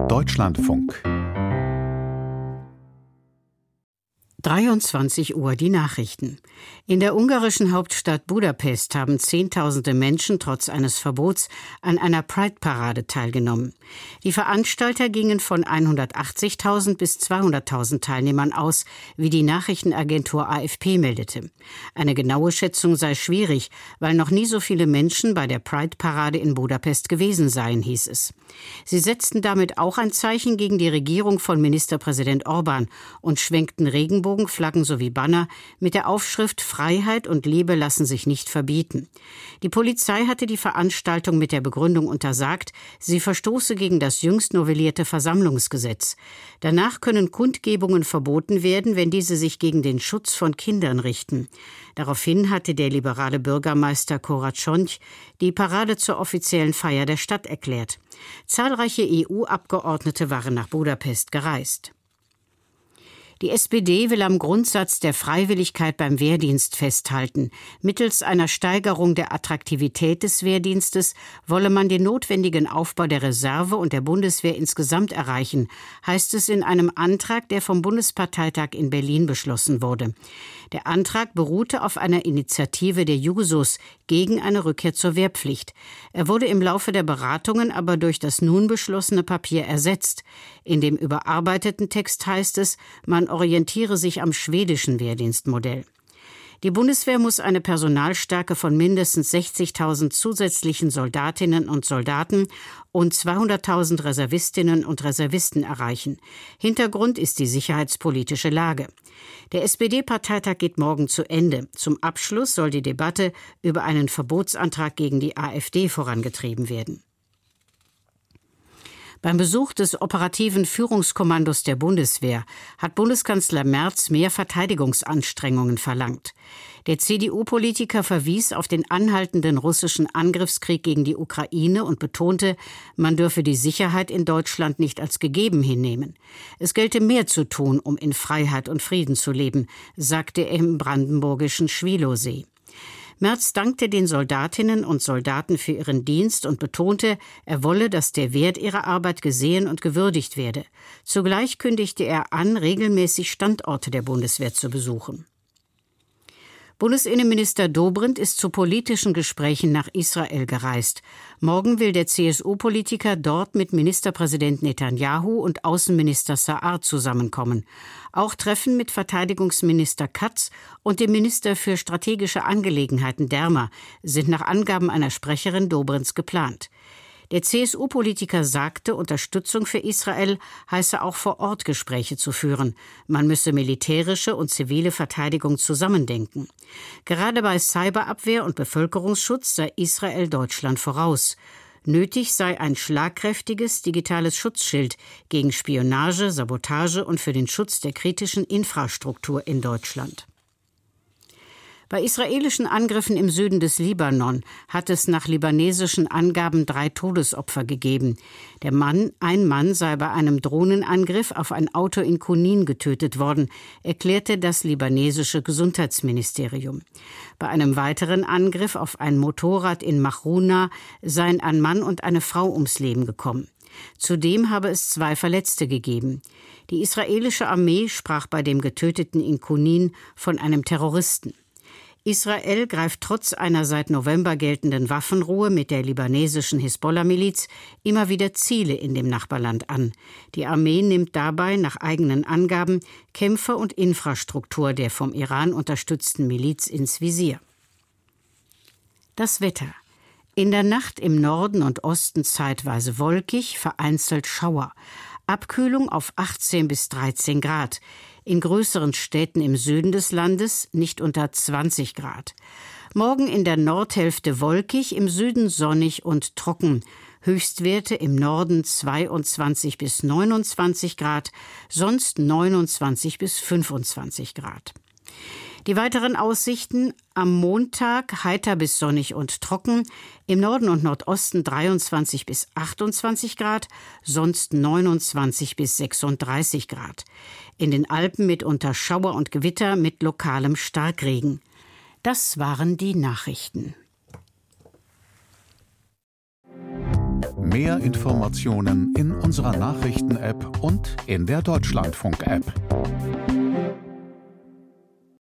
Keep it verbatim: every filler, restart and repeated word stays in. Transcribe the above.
Deutschlandfunk. dreiundzwanzig Uhr die Nachrichten. In der ungarischen Hauptstadt Budapest haben Zehntausende Menschen trotz eines Verbots an einer Pride-Parade teilgenommen. Die Veranstalter gingen von hundertachtzigtausend bis zweihunderttausend Teilnehmern aus, wie die Nachrichtenagentur A F P meldete. Eine genaue Schätzung sei schwierig, weil noch nie so viele Menschen bei der Pride-Parade in Budapest gewesen seien, hieß es. Sie setzten damit auch ein Zeichen gegen die Regierung von Ministerpräsident Orbán und schwenkten Regenbogenflaggen sowie Banner mit der Aufschrift „Freiheit und Liebe lassen sich nicht verbieten“. Die Polizei hatte die Veranstaltung mit der Begründung untersagt, sie verstoße gegen das jüngst novellierte Versammlungsgesetz. Danach können Kundgebungen verboten werden, wenn diese sich gegen den Schutz von Kindern richten. Daraufhin hatte der liberale Bürgermeister Koračonj die Parade zur offiziellen Feier der Stadt erklärt. Zahlreiche E U-Abgeordnete waren nach Budapest gereist. Die S P D will am Grundsatz der Freiwilligkeit beim Wehrdienst festhalten. Mittels einer Steigerung der Attraktivität des Wehrdienstes wolle man den notwendigen Aufbau der Reserve und der Bundeswehr insgesamt erreichen, heißt es in einem Antrag, der vom Bundesparteitag in Berlin beschlossen wurde. Der Antrag beruhte auf einer Initiative der Jusos gegen eine Rückkehr zur Wehrpflicht. Er wurde im Laufe der Beratungen aber durch das nun beschlossene Papier ersetzt. In dem überarbeiteten Text heißt es, man orientiere sich am schwedischen Wehrdienstmodell. Die Bundeswehr muss eine Personalstärke von mindestens sechzigtausend zusätzlichen Soldatinnen und Soldaten und zweihunderttausend Reservistinnen und Reservisten erreichen. Hintergrund ist die sicherheitspolitische Lage. Der S P D-Parteitag geht morgen zu Ende. Zum Abschluss soll die Debatte über einen Verbotsantrag gegen die AfD vorangetrieben werden. Beim Besuch des operativen Führungskommandos der Bundeswehr hat Bundeskanzler Merz mehr Verteidigungsanstrengungen verlangt. Der C D U-Politiker verwies auf den anhaltenden russischen Angriffskrieg gegen die Ukraine und betonte, man dürfe die Sicherheit in Deutschland nicht als gegeben hinnehmen. Es gelte mehr zu tun, um in Freiheit und Frieden zu leben, sagte er im brandenburgischen Schwielowsee. Merz dankte den Soldatinnen und Soldaten für ihren Dienst und betonte, er wolle, dass der Wert ihrer Arbeit gesehen und gewürdigt werde. Zugleich kündigte er an, regelmäßig Standorte der Bundeswehr zu besuchen. Bundesinnenminister Dobrindt ist zu politischen Gesprächen nach Israel gereist. Morgen will der C S U-Politiker dort mit Ministerpräsident Netanyahu und Außenminister Saar zusammenkommen. Auch Treffen mit Verteidigungsminister Katz und dem Minister für strategische Angelegenheiten Dermer sind nach Angaben einer Sprecherin Dobrindts geplant. Der C S U-Politiker sagte, Unterstützung für Israel heiße auch vor Ort Gespräche zu führen. Man müsse militärische und zivile Verteidigung zusammendenken. Gerade bei Cyberabwehr und Bevölkerungsschutz sei Israel Deutschland voraus. Nötig sei ein schlagkräftiges digitales Schutzschild gegen Spionage, Sabotage und für den Schutz der kritischen Infrastruktur in Deutschland. Bei israelischen Angriffen im Süden des Libanon hat es nach libanesischen Angaben drei Todesopfer gegeben. Der Mann, ein Mann sei bei einem Drohnenangriff auf ein Auto in Kunin getötet worden, erklärte das libanesische Gesundheitsministerium. Bei einem weiteren Angriff auf ein Motorrad in Machruna seien ein Mann und eine Frau ums Leben gekommen. Zudem habe es zwei Verletzte gegeben. Die israelische Armee sprach bei dem Getöteten in Kunin von einem Terroristen. Israel greift trotz einer seit November geltenden Waffenruhe mit der libanesischen Hisbollah-Miliz immer wieder Ziele in dem Nachbarland an. Die Armee nimmt dabei nach eigenen Angaben Kämpfer und Infrastruktur der vom Iran unterstützten Miliz ins Visier. Das Wetter. In der Nacht im Norden und Osten zeitweise wolkig, vereinzelt Schauer. Abkühlung auf achtzehn bis dreizehn Grad. In größeren Städten im Süden des Landes nicht unter zwanzig Grad. Morgen in der Nordhälfte wolkig, im Süden sonnig und trocken. Höchstwerte im Norden zweiundzwanzig bis neunundzwanzig Grad, sonst neunundzwanzig bis fünfundzwanzig Grad. Die weiteren Aussichten: am Montag heiter bis sonnig und trocken, im Norden und Nordosten dreiundzwanzig bis achtundzwanzig Grad, sonst neunundzwanzig bis sechsunddreißig Grad. In den Alpen mitunter Schauer und Gewitter mit lokalem Starkregen. Das waren die Nachrichten. Mehr Informationen in unserer Nachrichten-App und in der Deutschlandfunk-App.